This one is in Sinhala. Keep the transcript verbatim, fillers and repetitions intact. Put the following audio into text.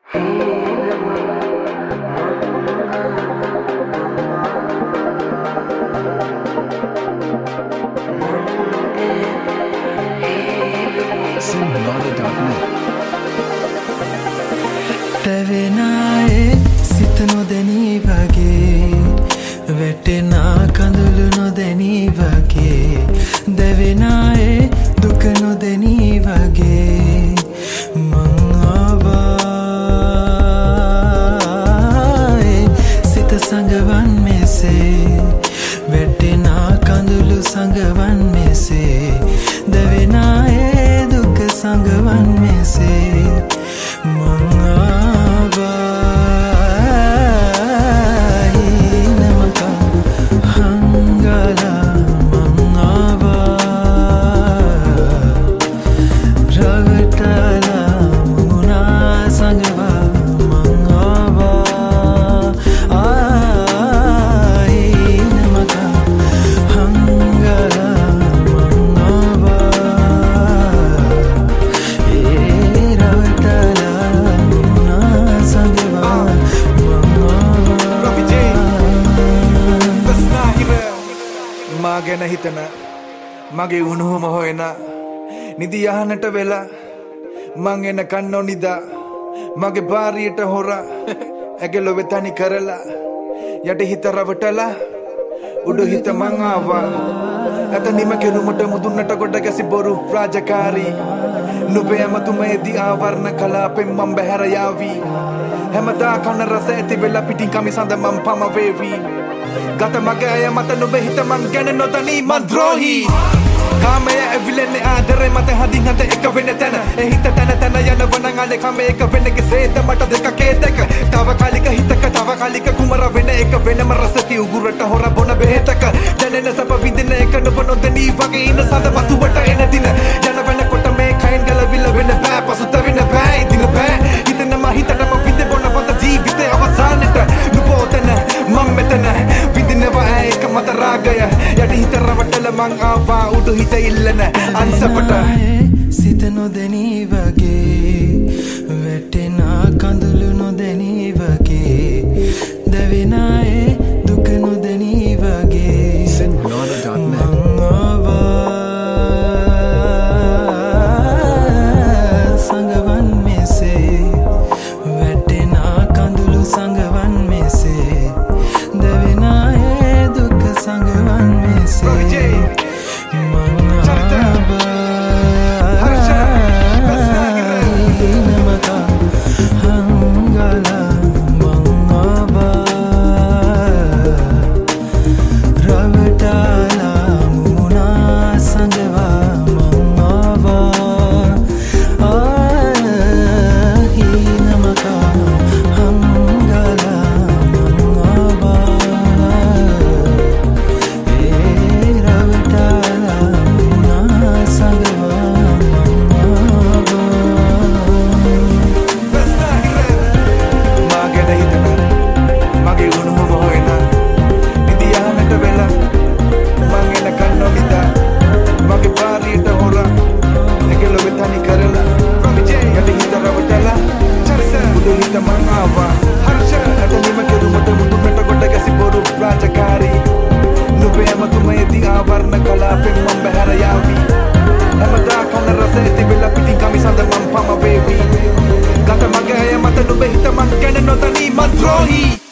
තැවෙනායේ සිත නොදැනී වගේ වැටෙනා කඳුළු නොදැනී වගේ දැවෙනායේ දුක නොදැනී වගේ මං ආවායේ සිත සඟවන් මෙසේ වැටෙනා කඳුළු සඟවන් මෙසේ දැවෙනායේ දුක සඟවන් මෙසේ මං ගැන හිතන මගේ උණුහුම හොයන නිදි යහනට වෙලා මං එන කන්නෝ නිදා මගේ බාරියට හොර ඇගලොවෙ තනි කරලා යට හිත රවටලා උඩු හිත මං ආවා ඇතනිම කෙරුමට මුදුන්නට ගොඩ ගැසි බොරු රාජකාරී නුබේ ඇමතුමේදී ආවරණ කලාපෙන් මං බැහැර යාවී හැමදා කන රස ඇති වෙලා පිටින් කමිසඳ මං පම වේවී ගත මගේ අය මත නුඹ හිත මං ගැන නොදනී මං ද්‍රෝහී කාමය ඇවිලෙන්නේ ආදරේ මත හදින් හද එක වෙන තැන ඒ හිත තැන තැන යනවනං අනේ කම එක වෙනගේ සේද මට දෙකක් ඒ දෙක තව කාලික හිතක තව කාලික කුමර වෙන එක වෙනම රසති උගුරට හොර බොන බෙහෙතක දැනෙන සප විඳින එක නුඹ නොදනී වගේ ඉන සඳ වතුවට එන දින යන වෙනකොට මේ කයින් ගලවිල වෙන බෑ පසුතැවෙන බෑ ඉදින බෑ හිතනම හිතටම විඳ බොන පොත ජීවිතේ අවසානෙට නුඹ ඔතන මම මෙතන එක මත රාගය යට හිත රවටල මං ආවා උඩු හිත ඉල්ලන අන්සපට සිත නොදැනී වගේ වැටෙනා කඳුළු නොදැනී වගේ දැවෙනායේ දුක නොදැනී වගේ මං ආවා සඟවන් මෙසේ වැටෙනා කඳුළු සඟවන් මෙසේ දැවෙනායේ දුක සඟවන් මෙසේ මං ආවා නමක හංගලා මං ආවා රවටලා මුනා සඟවා මං ආවා ආහි නමක හංගලා රාජකාරී නුබේ ඇමතුමේදී ආවරණ කලාපෙන් මං බැහැර යාවී හැමදා කන රස ඇති වෙලා පිටින් කමිසඳ මං පම වේවී ගත මගේ අය මත නුබේ හිත මං ගැන නොදනී මං ද්‍රෝහී